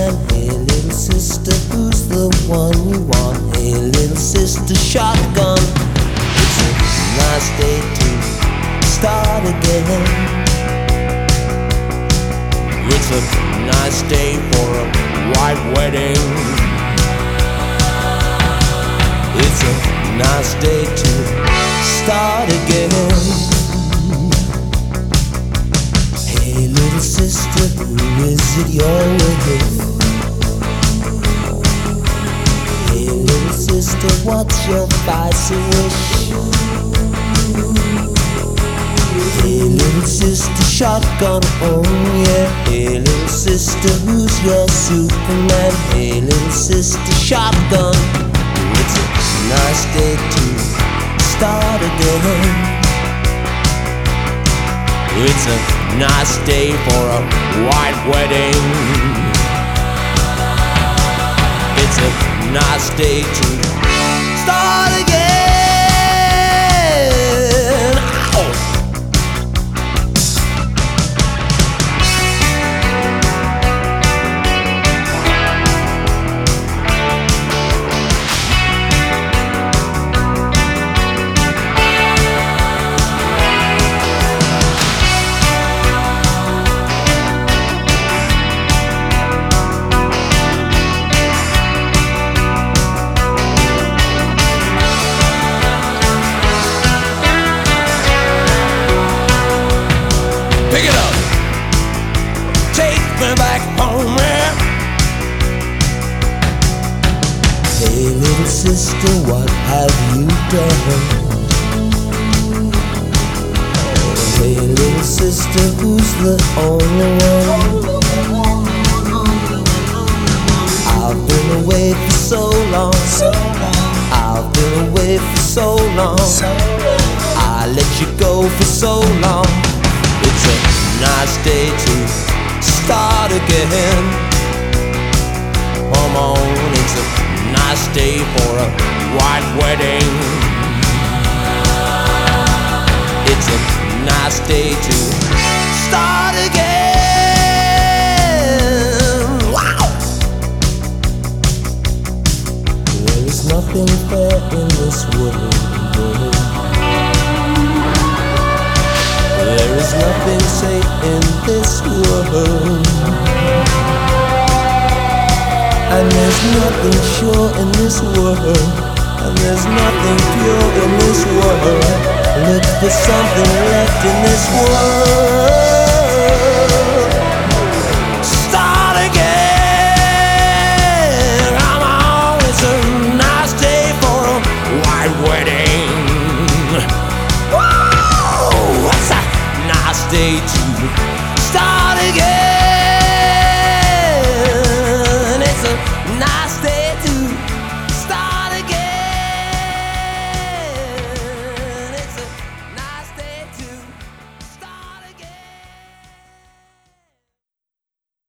Superman. Hey little sister, who's the one you want? Hey little sister, shotgun. It's a nice day to start again. It's a nice day for a white wedding. It's a nice day to start again. Hey little sister, who is it you're with? Hey little sister, what's your spicy wish? Hey little sister, shotgun, oh yeah. Hey little sister, who's your Superman? Hey little sister, shotgun. It's a nice day to start again. It's a nice day for a white wedding. It's a nice day to start again. Ow! Pick it up, take me back home, man. Hey little sister, what have you done? Hey little sister, who's the only one? I've been away for so long. I've been away for so long. I let you go for so long. It's a nice day to start again. Come on, it's a nice day for a white wedding. It's a nice day to start again. Wow! There is nothing fair in this world. There is nothing safe in this world, and there's nothing sure in this world, and there's nothing pure in this world. Look for something left in this world.